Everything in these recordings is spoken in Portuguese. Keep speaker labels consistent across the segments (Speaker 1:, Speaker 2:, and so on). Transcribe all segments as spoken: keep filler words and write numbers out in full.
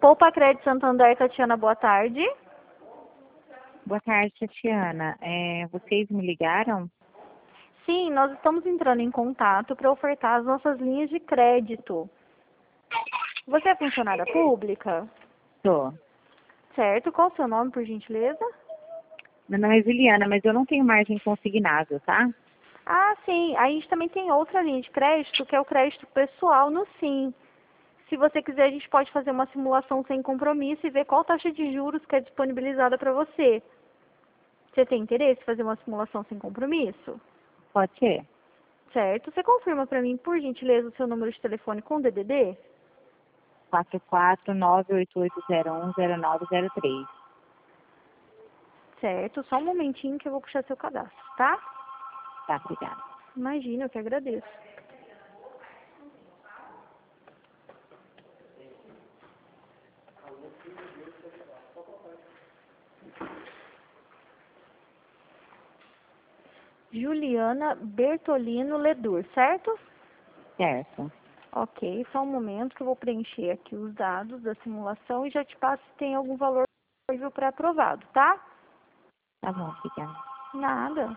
Speaker 1: Poupa Crédito Santander, Tatiana, boa tarde.
Speaker 2: Boa tarde, Tatiana. É, vocês me ligaram?
Speaker 1: Sim, nós estamos entrando em contato para ofertar as nossas linhas de crédito. Você é funcionária pública?
Speaker 2: Tô.
Speaker 1: Certo. Qual o seu nome, por gentileza?
Speaker 2: Meu nome é Juliana, mas eu não tenho margem consignada, tá?
Speaker 1: Ah, sim. Aí a gente também tem outra linha de crédito, que é o crédito pessoal no Sim. Se você quiser, a gente pode fazer uma simulação sem compromisso e ver qual taxa de juros que é disponibilizada para você. Você tem interesse em fazer uma simulação sem compromisso?
Speaker 2: Pode ser.
Speaker 1: Certo. Você confirma para mim, por gentileza, o seu número de telefone com D D D?
Speaker 2: quatro quatro nove oito oito zero um zero nove zero três.
Speaker 1: Certo. Só um momentinho que eu vou puxar seu cadastro, tá?
Speaker 2: Tá, obrigada.
Speaker 1: Imagina, eu que agradeço. Juliana Bertolino Ledur, certo?
Speaker 2: Certo.
Speaker 1: Ok, só um momento que eu vou preencher aqui os dados da simulação e já te passo se tem algum valor disponível para aprovado, tá?
Speaker 2: Tá bom, obrigada.
Speaker 1: Nada.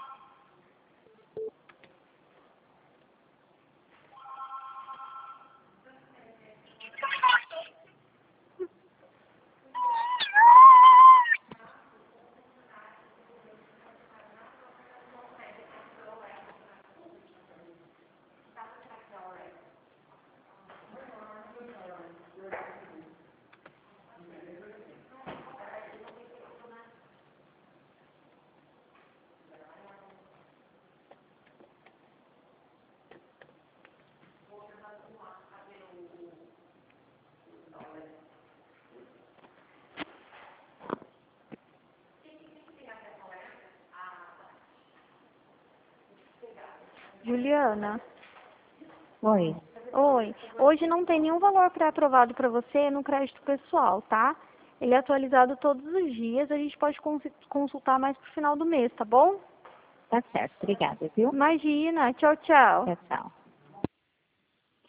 Speaker 1: Juliana,
Speaker 2: Oi.
Speaker 1: oi. Hoje não tem nenhum valor pré-aprovado para você no crédito pessoal, tá? Ele é atualizado todos os dias, a gente pode consi- consultar mais pro final do mês, tá bom?
Speaker 2: Tá certo, obrigada, viu?
Speaker 1: Imagina, tchau, tchau.
Speaker 2: Tchau, tchau.